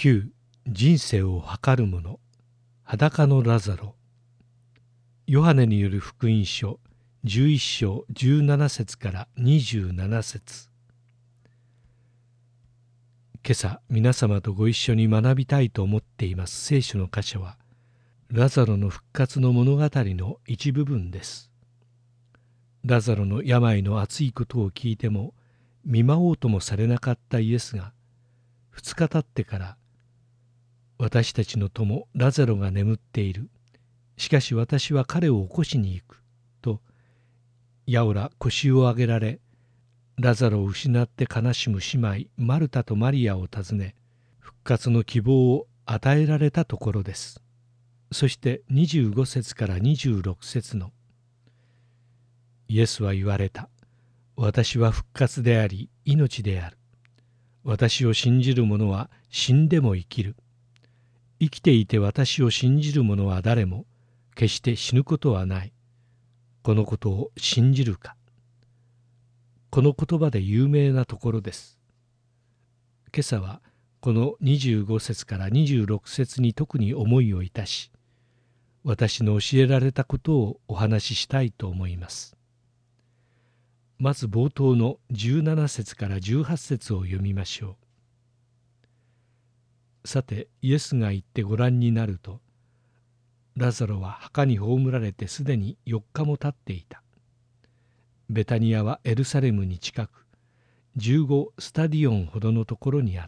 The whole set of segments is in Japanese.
9、人生を図る者、裸のラザロ。ヨハネによる福音書11章17節から27節。今朝皆様とご一緒に学びたいと思っています聖書の箇所は、ラザロの復活の物語の一部分です。ラザロの病の熱いことを聞いても見舞おうともされなかったイエスが、2日経ってから、私たちの友ラザロが眠っている。しかし私は彼を起こしに行く。と、やおら腰を上げられ、ラザロを失って悲しむ姉妹マルタとマリアを訪ね、復活の希望を与えられたところです。そして25節から26節の、イエスは言われた。私は復活であり命である。私を信じる者は死んでも生きる。生きていて私を信じる者は誰も決して死ぬことはない。このことを信じるか。この言葉で有名なところです。今朝はこの25節から26節に特に思いをいたし、私の教えられたことをお話ししたいと思います。まず冒頭の17節から18節を読みましょう。さてイエスが行ってご覧になると、ラザロは墓に葬られてすでに4日も経っていた。ベタニアはエルサレムに近く、15スタディオンほどのところにあった。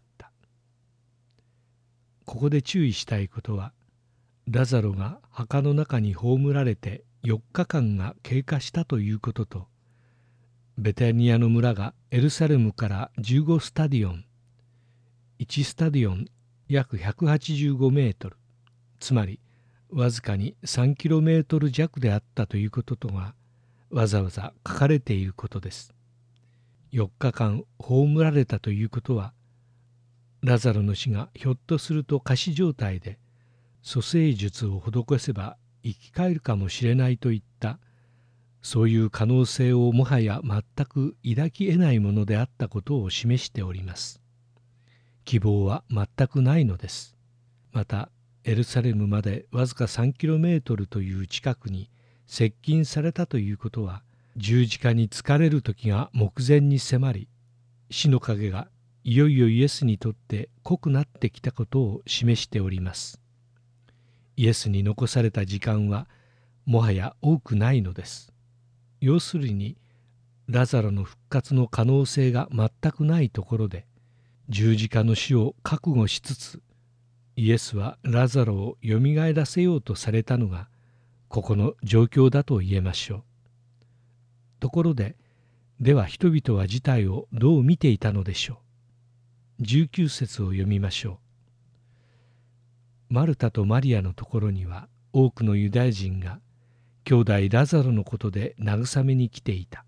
ここで注意したいことは、ラザロが墓の中に葬られて4日間が経過したということと、ベタニアの村がエルサレムから15スタディオン、1スタディオン約185メートル、つまりわずかに3キロメートル弱であったということとがわざわざ書かれていることです。4日間葬られたということは、ラザロの死がひょっとすると仮死状態で蘇生術を施せば生き返るかもしれないといった、そういう可能性をもはや全く抱き得ないものであったことを示しております。希望は全くないのです。またエルサレムまでわずか3キロメートルという近くに接近されたということは、十字架につかれる時が目前に迫り、死の影がいよいよイエスにとって濃くなってきたことを示しております。イエスに残された時間はもはや多くないのです。要するに、ラザロの復活の可能性が全くないところで、十字架の死を覚悟しつつ、イエスはラザロをよみがえらせようとされたのがここの状況だと言えましょう。ところで、では人々は事態をどう見ていたのでしょう。19節を読みましょう。マルタとマリアのところには多くのユダヤ人が兄弟ラザロのことで慰めに来ていた。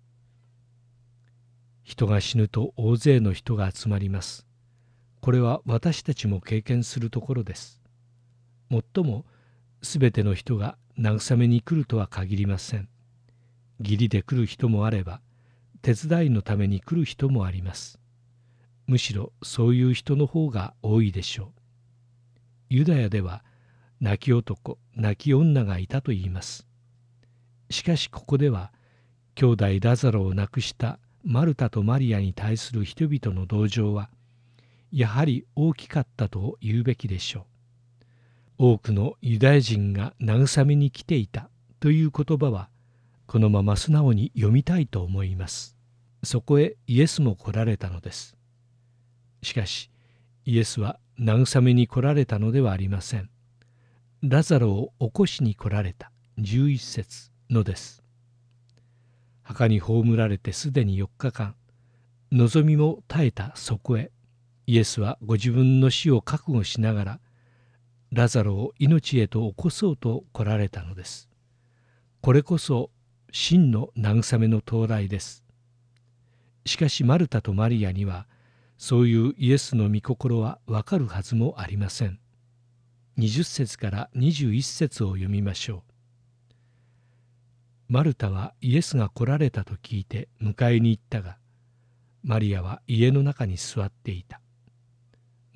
人が死ぬと大勢の人が集まります。これは私たちも経験するところです。もっともすべての人が慰めに来るとは限りません。義理で来る人もあれば、手伝いのために来る人もあります。むしろそういう人の方が多いでしょう。ユダヤでは泣き男、泣き女がいたと言います。しかしここでは、兄弟ラザロを亡くしたマルタとマリアに対する人々の同情は、やはり大きかったと言うべきでしょう。多くのユダヤ人が慰めに来ていたという言葉は、このまま素直に読みたいと思います。そこへイエスも来られたのです。しかし、イエスは慰めに来られたのではありません。ラザロを起こしに来られた11節のです。墓に葬られてすでに4日間、望みも絶えたそこへ、イエスはご自分の死を覚悟しながら、ラザロを命へと起こそうと来られたのです。これこそ真の慰めの到来です。しかしマルタとマリアには、そういうイエスの御心はわかるはずもありません。20節から21節を読みましょう。マルタはイエスが来られたと聞いて迎えに行ったが、マリアは家の中に座っていた。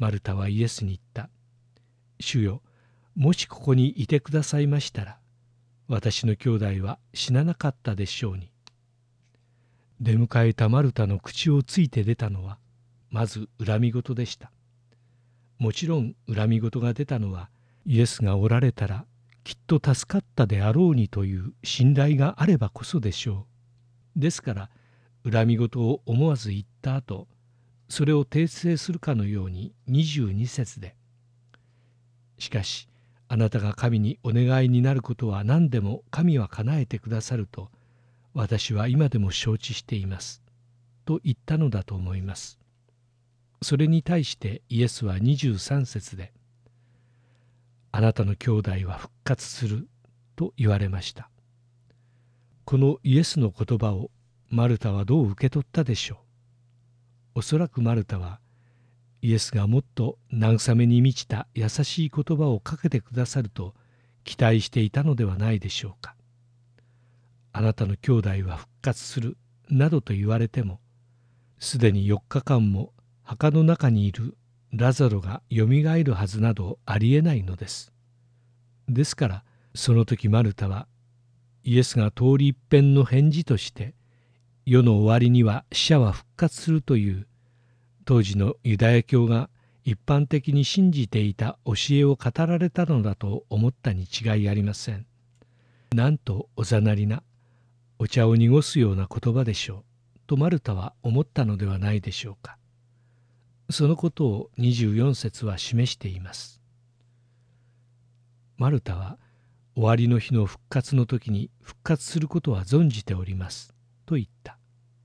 マルタはイエスに言った。主よ、もしここにいてくださいましたら、私の兄弟は死ななかったでしょうに。出迎えたマルタの口をついて出たのは、まず恨み言でした。もちろん恨み言が出たのは、イエスがおられたらきっと助かったであろうにという信頼があればこそでしょう。ですから恨み言を思わず言った後、それを訂正するかのように22節で、しかしあなたが神にお願いになることは何でも神は叶えてくださると私は今でも承知していますと言ったのだと思います。それに対してイエスは23節で、あなたの兄弟は復活すると言われました。このイエスの言葉をマルタはどう受け取ったでしょう。おそらくマルタはイエスがもっと慰めに満ちた優しい言葉をかけてくださると期待していたのではないでしょうか。あなたの兄弟は復活するなどと言われても、すでに4日間も墓の中にいるラザロがよみがえるはずなどありえないのです。ですからその時マルタはイエスが通り一遍の返事として世の終わりには死者は復活するという当時のユダヤ教が一般的に信じていた教えを語られたのだと思ったに違いありません。なんとおざなりなお茶を濁すような言葉でしょうとマルタは思ったのではないでしょうか。そのことを24節は示しています。マルタは終わりの日の復活の時に復活することは存じておりますと言った。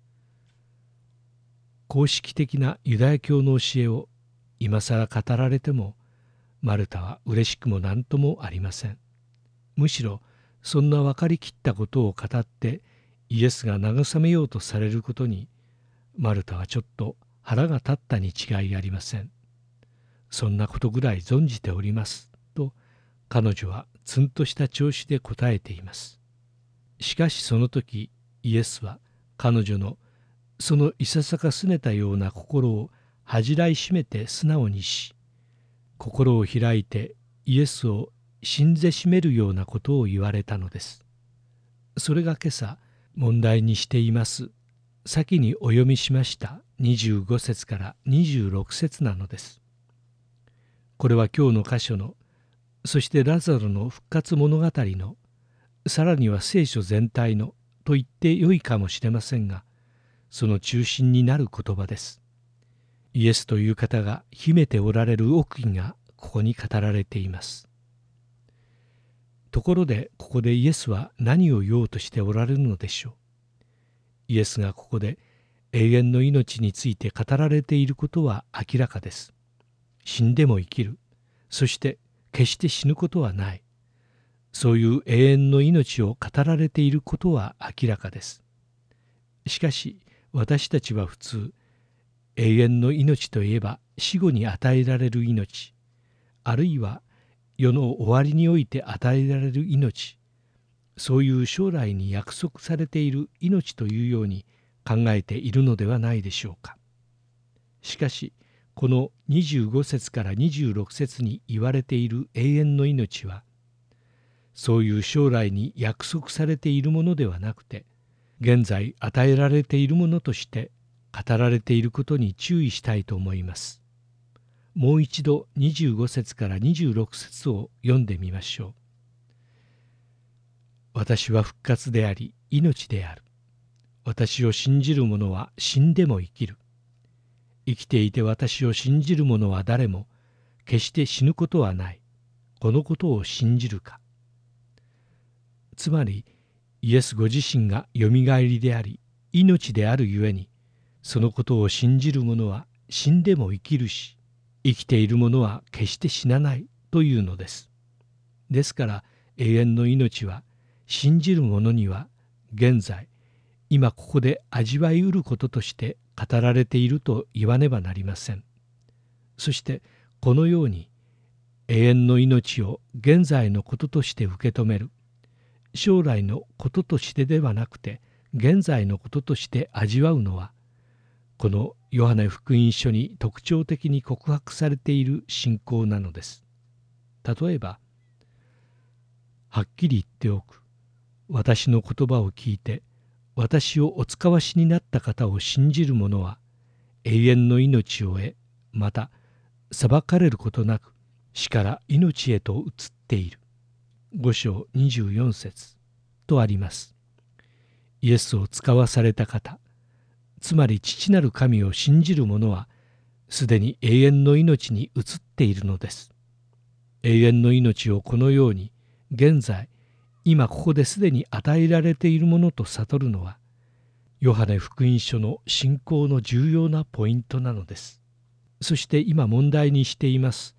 公式的なユダヤ教の教えを今更語られてもマルタは嬉しくも何ともありません。むしろそんな分かりきったことを語ってイエスが慰めようとされることにマルタはちょっと腹が立ったに違いありません。そんなことぐらい存じておりますと彼女はツンとした調子で答えています。しかしその時イエスは彼女のそのいささかすねたような心を恥じらいしめて素直にし、心を開いてイエスを信ぜしめるようなことを言われたのです。それが今朝問題にしています先にお読みしました25節から26節なのです。これは今日の箇所の、そしてラザロの復活物語の、さらには聖書全体のと言ってよいかもしれませんが、その中心になる言葉です。イエスという方が秘めておられる奥義がここに語られています。ところでここでイエスは何を言おうとしておられるのでしょう。イエスがここで永遠の命について語られていることは明らかです。死んでも生きる、そして決して死ぬことはない。そういう永遠の命を語られていることは明らかです。しかし私たちは普通、永遠の命といえば死後に与えられる命、あるいは世の終わりにおいて与えられる命、そういう将来に約束されている命というように考えているのではないでしょうか。しかしこの25節から26節に言われている永遠の命は、そういう将来に約束されているものではなくて、現在与えられているものとして語られていることに注意したいと思います。もう一度25節から26節を読んでみましょう。私は復活であり命である。私を信じる者は死んでも生きる。生きていて私を信じる者は誰も決して死ぬことはない。このことを信じるか。つまりイエスご自身がよみがえりであり命であるゆえに、そのことを信じる者は死んでも生きるし、生きている者は決して死なないというのです。ですから永遠の命は信じる者には現在今ここで味わいうることとして語られていると言わねばなりません。そしてこのように永遠の命を現在のこととして受け止める、将来のこととしてではなくて現在のこととして味わうのは、 このヨハネ福音書に特徴的に告白されている信仰なのです。例えば、はっきり言っておく。私の言葉を聞いて、私をお使わしになった方を信じる者は、永遠の命を得、また、裁かれることなく、死から命へと移っている。5章24節とあります。イエスを使わされた方、つまり父なる神を信じる者は、すでに永遠の命に移っているのです。永遠の命をこのように、現在、今ここですでに与えられているものと悟るのは、ヨハネ福音書の信仰の重要なポイントなのです。そして今問題にしています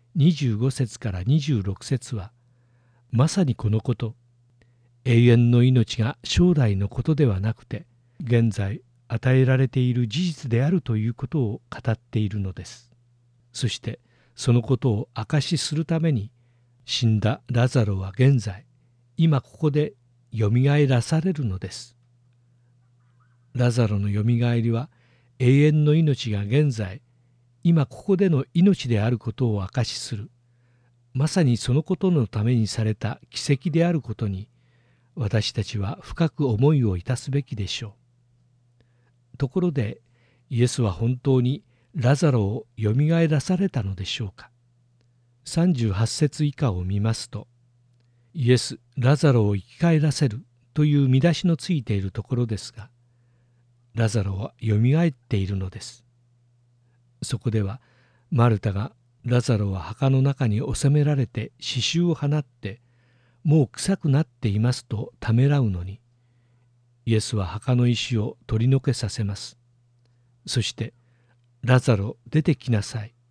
25節から26節は、まさにこのこと、永遠の命が将来のことではなくて、現在与えられている事実であるということを語っているのです。そしてそのことを証しするために、死んだラザロは現在、今ここでよみがえらされるのです。ラザロのよみがえりは、永遠の命が現在、今ここでの命であることを証しする、まさにそのことのためにされた奇跡であることに、私たちは深く思いをいたすべきでしょう。ところで、イエスは本当にラザロをよみがえらされたのでしょうか。38節以下を見ますと、イエス・ラザロを生き返らせるという見出しのついているところですが、ラザロはよみがえっているのです。そこではマルタがラザロは墓の中に収められて死臭を放ってもう臭くなっていますとためらうのに、イエスは墓の石を取り除けさせます。そしてラザロ出てきなさい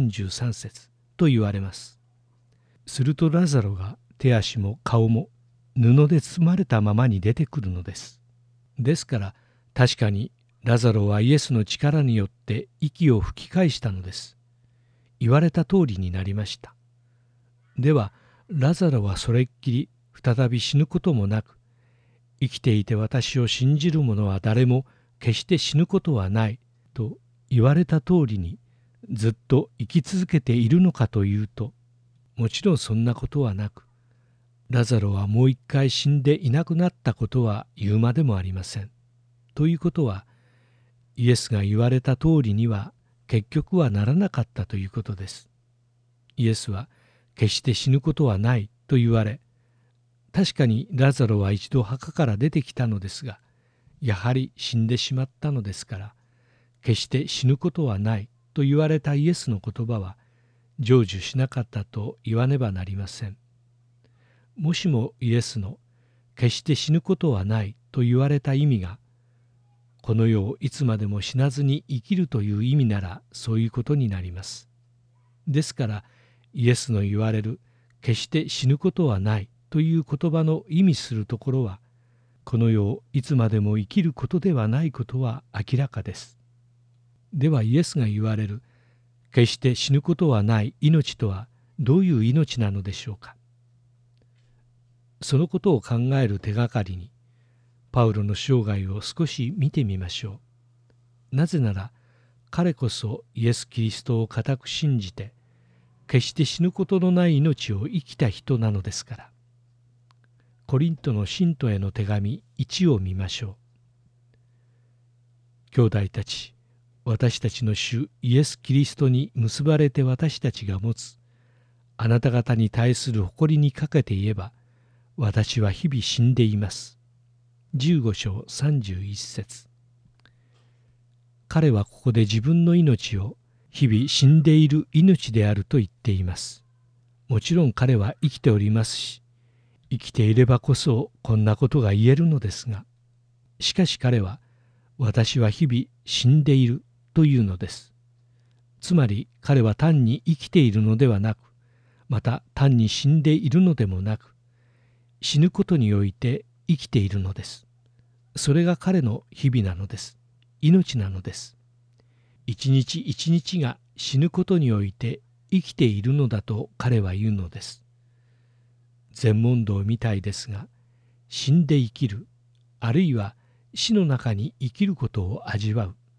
43節と言われます。するとラザロが手足も顔も布で包まれたままに出てくるのです。ですから確かにラザロはイエスの力によって息を吹き返したのです。言われた通りになりました。ではラザロはそれっきり再び死ぬこともなく、生きていて私を信じる者は誰も決して死ぬことはないと言われた通りにずっと生き続けているのかというと、もちろんそんなことはなく、ラザロはもう一回死んでいなくなったことは言うまでもありません。ということは、イエスが言われた通りには結局はならなかったということです。イエスは決して死ぬことはないと言われ、確かにラザロは一度墓から出てきたのですが、やはり死んでしまったのですから、決して死ぬことはないと言われたイエスの言葉は成就しなかったと言わねばなりません。もしもイエスの決して死ぬことはないと言われた意味が、この世をいつまでも死なずに生きるという意味ならそういうことになります。ですからイエスの言われる決して死ぬことはないという言葉の意味するところは、この世をいつまでも生きることではないことは明らかです。ではイエスが言われる決して死ぬことはない命とはどういう命なのでしょうか。そのことを考える手がかりに、パウロの生涯を少し見てみましょう。なぜなら彼こそイエス・キリストを固く信じて決して死ぬことのない命を生きた人なのですから。コリントの信徒への手紙1を見ましょう。兄弟たち、私たちの主イエス・キリストに結ばれて私たちが持つあなた方に対する誇りにかけて言えば、私は日々死んでいます。15章31節。彼はここで自分の命を日々死んでいる命であると言っています。もちろん彼は生きておりますし、生きていればこそこんなことが言えるのですが、しかし彼は私は日々死んでいるというのです。つまり彼は単に生きているのではなく、また単に死んでいるのでもなく、死ぬことにおいて生きているのです。それが彼の日々なのです。命なのです。一日一日が死ぬことにおいて生きているのだと彼は言うのです。禅問答みたいですが、死んで生きる、あるいは死の中に生きることを味わう、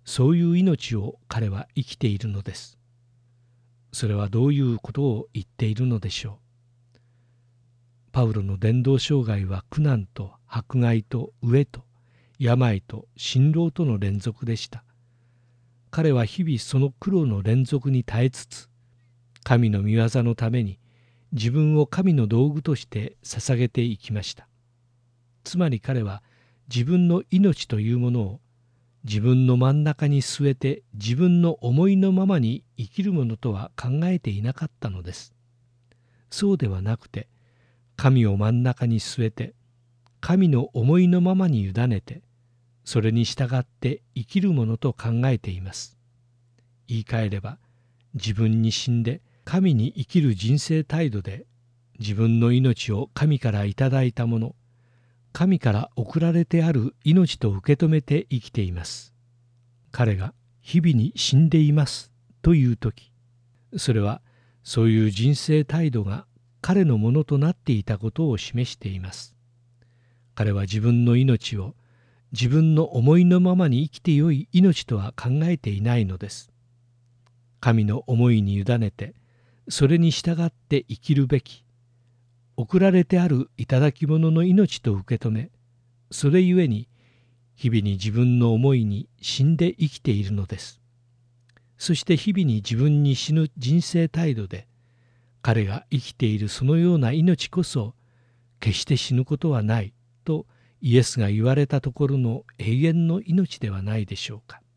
そういう命を彼は生きているのです。それはどういうことを言っているのでしょう。パウロの伝道生涯は苦難と迫害と飢えと病と辛労との連続でした。彼は日々その苦労の連続に耐えつつ、神の御業のために自分を神の道具として捧げていきました。つまり彼は自分の命というものを自分の真ん中に据えて自分の思いのままに生きるものとは考えていなかったのです。そうではなくて、神を真ん中に据えて神の思いのままに委ねて、それに従って生きるものと考えています。言い換えれば、自分に死んで神に生きる人生態度で、自分の命を神からいただいたもの、神から送られてある命と受け止めて生きています。彼が日々に死んでいますというとき、それはそういう人生態度が彼のものとなっていたことを示しています。彼は自分の命を自分の思いのままに生きてよい命とは考えていないのです。神の思いに委ねて、それに従って生きるべき、送られてある頂き物の命と受け止め、それゆえに日々に自分の思いに死んで生きているのです。そして日々に自分に死ぬ人生態度で、彼が生きているそのような命こそ、決して死ぬことはないとイエスが言われたところの永遠の命ではないでしょうか。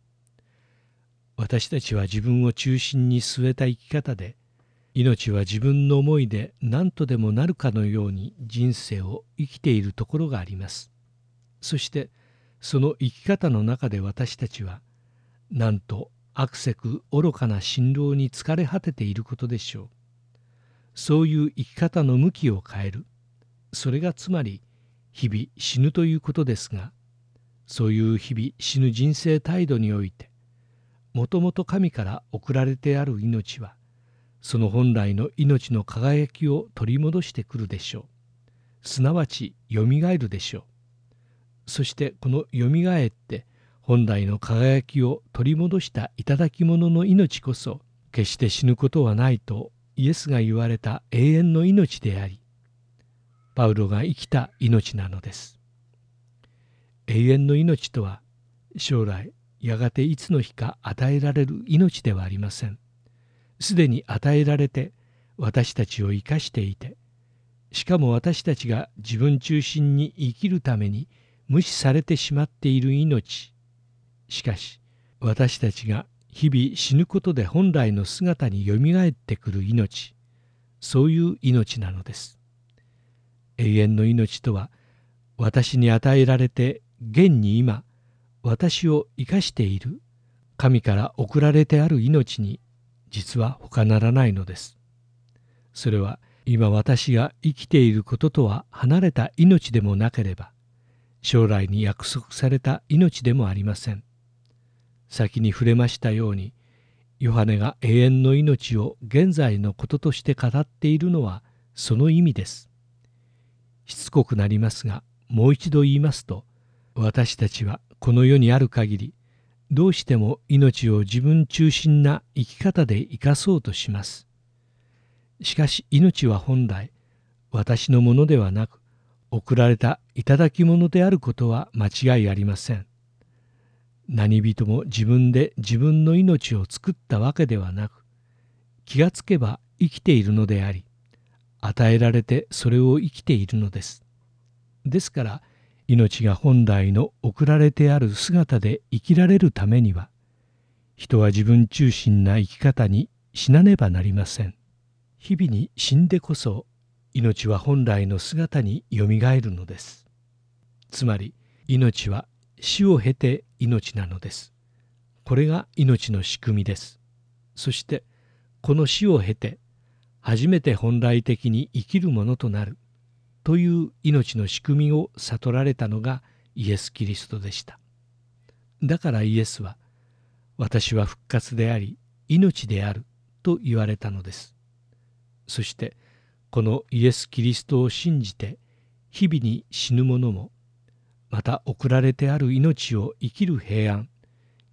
私たちは自分を中心に据えた生き方で、命は自分の思いで何とでもなるかのように人生を生きているところがあります。そしてその生き方の中で私たちは、なんと悪せく愚かな辛労に疲れ果てていることでしょう。そういう生き方の向きを変える。それがつまり日々死ぬということですが、そういう日々死ぬ人生態度において、もともと神から送られてある命は、その本来の命の輝きを取り戻してくるでしょう。すなわちよみがえるでしょう。そしてこのよみがえって本来の輝きを取り戻した頂き物の命こそ、決して死ぬことはないとイエスが言われた永遠の命であり、パウロが生きた命なのです。永遠の命とは、将来やがていつの日か与えられる命ではありません。すでに与えられて私たちを生かしていて、しかも私たちが自分中心に生きるために無視されてしまっている命。しかし私たちが日々死ぬことで本来の姿によみがえってくる命、そういう命なのです。永遠の命とは、私に与えられて現に今私を生かしている神から送られてある命に実は他ならないのです。それは今私が生きていることとは離れた命でもなければ、将来に約束された命でもありません。先に触れましたように、ヨハネが永遠の命を現在のこととして語っているのはその意味です。しつこくなりますが、もう一度言いますと、私たちはこの世にある限り、どうしても命を自分中心な生き方で生かそうとします。しかし命は本来、私のものではなく、贈られた頂き物であることは間違いありません。何人も自分で自分の命を作ったわけではなく、気がつけば生きているのであり、与えられてそれを生きているのです。ですから、命が本来の送られてある姿で生きられるためには、人は自分中心な生き方にしなねばなりません。日々に死んでこそ、命は本来の姿によみがえるのです。つまり、命は死を経て命なのです。これが命の仕組みです。そして、この死を経て、初めて本来的に生きるものとなるという命の仕組みを悟られたのがイエス・キリストでした。だからイエスは、私は復活であり命であると言われたのです。そしてこのイエス・キリストを信じて日々に死ぬ者も、また送られてある命を生きる平安、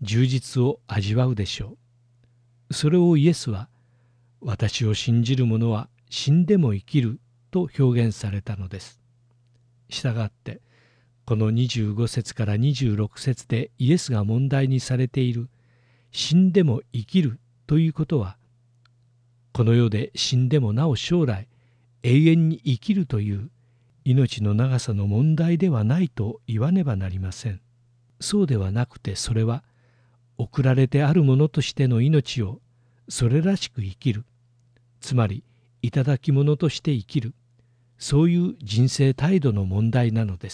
充実を味わうでしょう。それをイエスは、私を信じる者は死んでも生きると表現されたのです。したがって、この25節から26節でイエスが問題にされている死んでも生きるということは、この世で死んでもなお将来永遠に生きるという命の長さの問題ではないと言わねばなりません。そうではなくて、それは送られてあるものとしての命をそれらしく生きる、つまり頂き物として生きる、そういう人生態度の問題なのです。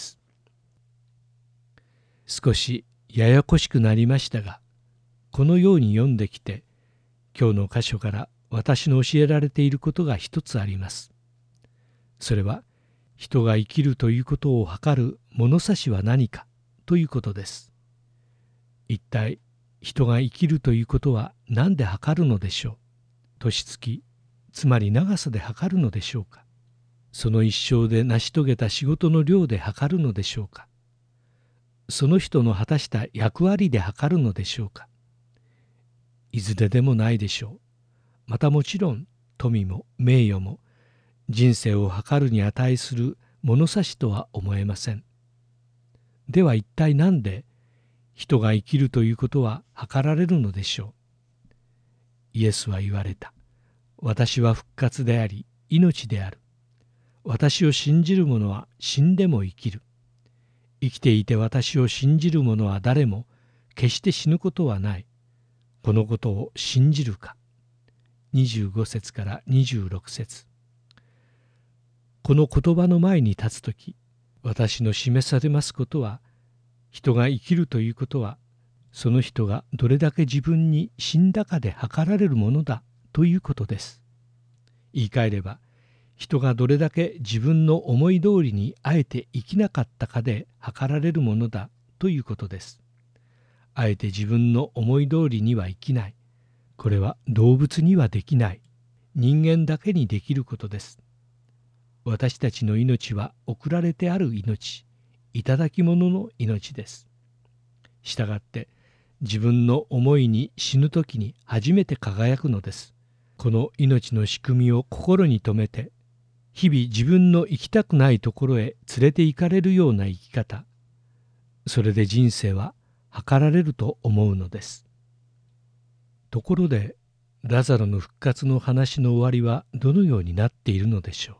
少しややこしくなりましたが、このように読んできて、今日の箇所から私の教えられていることが一つあります。それは、人が生きるということを測る物差しは何かということです。一体、人が生きるということは何で測るのでしょう。年月、つまり長さで測るのでしょうか。その一生で成し遂げた仕事の量で測るのでしょうか。その人の果たした役割で測るのでしょうか。いずれでもないでしょう。またもちろん富も名誉も人生を測るに値する物差しとは思えません。では一体何で人が生きるということは測られるのでしょう。イエスは言われた。私は復活であり命である。私を信じる者は死んでも生きる。生きていて私を信じる者は誰も決して死ぬことはない。このことを信じるか。25節から26節。この言葉の前に立つとき、私の示されますことは、人が生きるということは、その人がどれだけ自分に死んだかで測られるものだということです。言い換えれば、人がどれだけ自分の思い通りにあえて生きなかったかで測られるものだということです。あえて自分の思い通りには生きない。これは動物にはできない。人間だけにできることです。私たちの命は送られてある命、頂き物の命です。したがって自分の思いに死ぬ時に初めて輝くのです。この命の仕組みを心に留めて、日々自分の行きたくないところへ連れて行かれるような生き方、それで人生は測られると思うのです。ところで、ラザロの復活の話の終わりはどのようになっているのでしょう。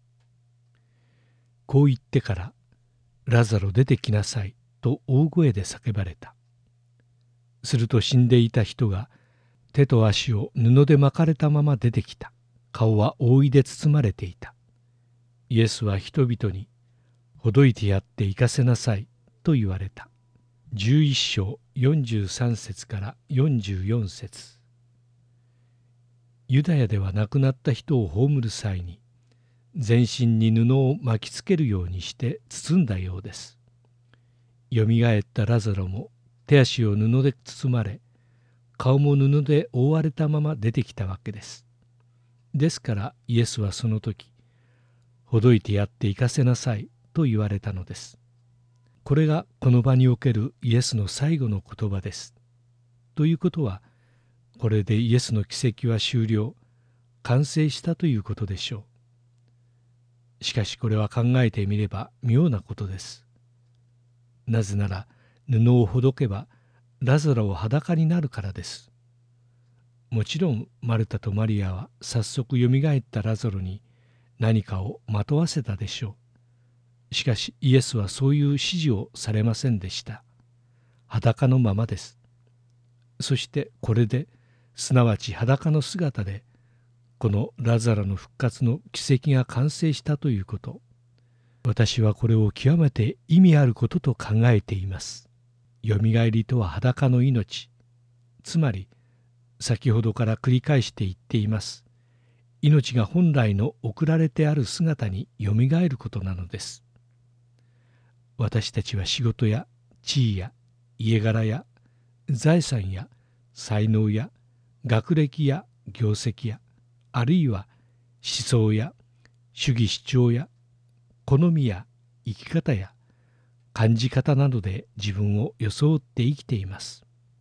こう言ってから、ラザロ出てきなさいと大声で叫ばれた。すると死んでいた人が手と足を布で巻かれたまま出てきた。顔は覆いで包まれていた。イエスは人々に、ほどいてやって行かせなさいと言われた。11章43節から44節。ユダヤでは亡くなった人を葬る際に、全身に布を巻きつけるようにして包んだようです。よみがえったラザロも手足を布で包まれ、顔も布で覆われたまま出てきたわけです。ですからイエスはその時、ほどいてやって行かせなさいと言われたのです。これがこの場におけるイエスの最後の言葉です。ということは、これでイエスの奇跡は終了、完成したということでしょう。しかしこれは考えてみれば妙なことです。なぜなら布をほどけばラザロは裸になるからです。もちろんマルタとマリアは早速よみがえったラザロに何かをまとわせたでしょう。しかしイエスはそういう指示をされませんでした。裸のままです。そしてこれで、すなわち裸の姿で、このラザロの復活の奇跡が完成したということ。私はこれを極めて意味あることと考えています。よみがえりとは裸の命。つまり、先ほどから繰り返して言っています。命が本来の送られてある姿によみがえることなのです。私たちは仕事や地位や家柄や財産や才能や学歴や業績や、あるいは思想や主義主張や好みや生き方や感じ方などで自分を装って生きています。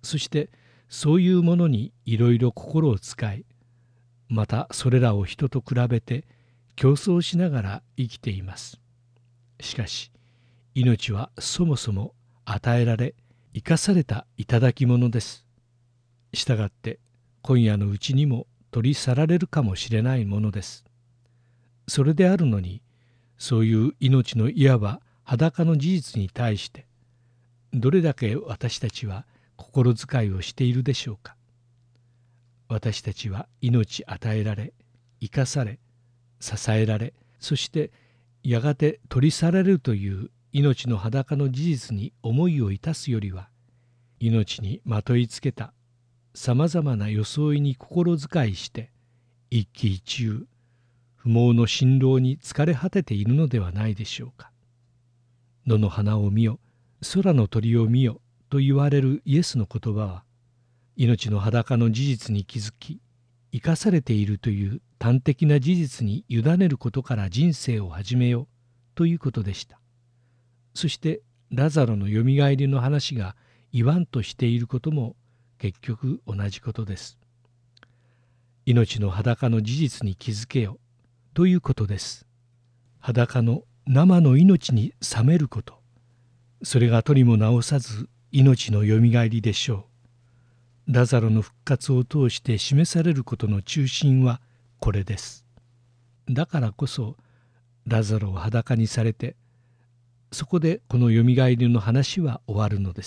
そしてそういうものにいろいろ心を使い、またそれらを人と比べて競争しながら生きています。しかし命はそもそも与えられ生かされた頂き物です。したがって今夜のうちにも取り去られるかもしれないものです。それであるのに、そういう命のいわば裸の事実に対してどれだけ私たちは心遣いをしているでしょうか。私たちは命与えられ、生かされ、支えられ、そしてやがて取り去られるという命の裸の事実に思いを致すよりは、命にまといつけたさまざまな装いに心遣いして一喜一憂、不毛の辛労に疲れ果てているのではないでしょうか。野の花を見よ、空の鳥を見よと言われるイエスの言葉は、命の裸の事実に気づき生かされているという端的な事実に委ねることから人生を始めようということでした。そしてラザロのよみがえりの話が言わんとしていることも結局同じことです。命の裸の事実に気づけよということです。裸の生の命に覚めること、それが取りも直さず命のよみがえりでしょう。ラザロの復活を通して示されることの中心はこれです。だからこそラザロを裸にされて、そこでこのよみがえりの話は終わるのです。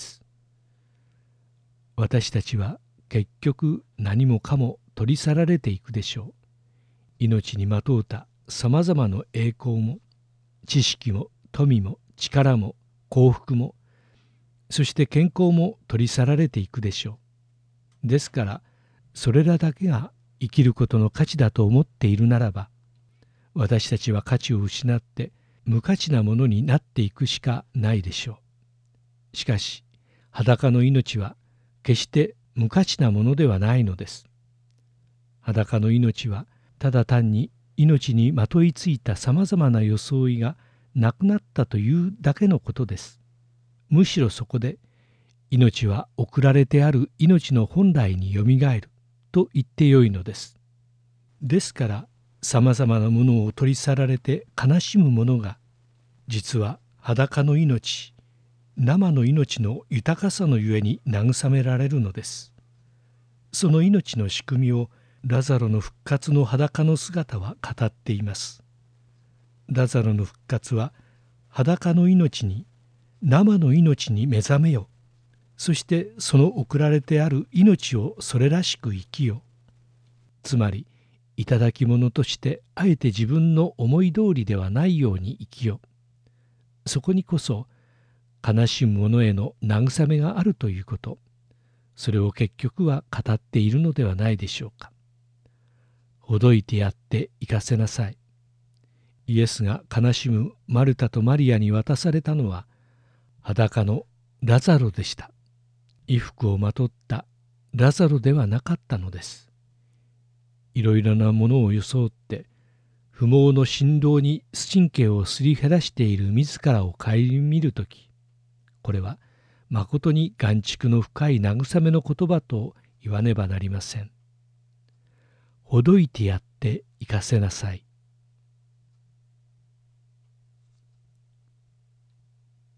私たちは結局何もかも取り去られていくでしょう。命にまとうたさまざまな栄光も知識も富も力も幸福も、そして健康も取り去られていくでしょう。ですからそれらだけが生きることの価値だと思っているならば、私たちは価値を失って無価値なものになっていくしかないでしょう。しかし裸の命は決して無価値なものではないのです。裸の命はただ単に命にまといついたさまざまな装いがなくなったというだけのことです。むしろそこで命は送られてある命の本来によみがえると言ってよいのです。ですからさまざまなものを取り去られて悲しむ者が、実は裸の命、生の命の豊かさのゆえに慰められるのです。その命の仕組みをラザロの復活の裸の姿は語っています。ラザロの復活は裸の命に、生の命に目覚めよ、そしてその送られてある命をそれらしく生きよ。つまり頂き物としてあえて自分の思い通りではないように生きよ。そこにこそ悲しむ者への慰めがあるということ、それを結局は語っているのではないでしょうか。ほどいてやって生かせなさい。イエスが悲しむマルタとマリアに渡されたのは裸のラザロでした。衣服をまとったラザロではなかったのです。いろいろなものを装って不毛の振動に神経をすり減らしている自らを顧みるとき、これはまことに眼蓄の深い慰めの言葉と言わねばなりません。ほどいてやって生かせなさい。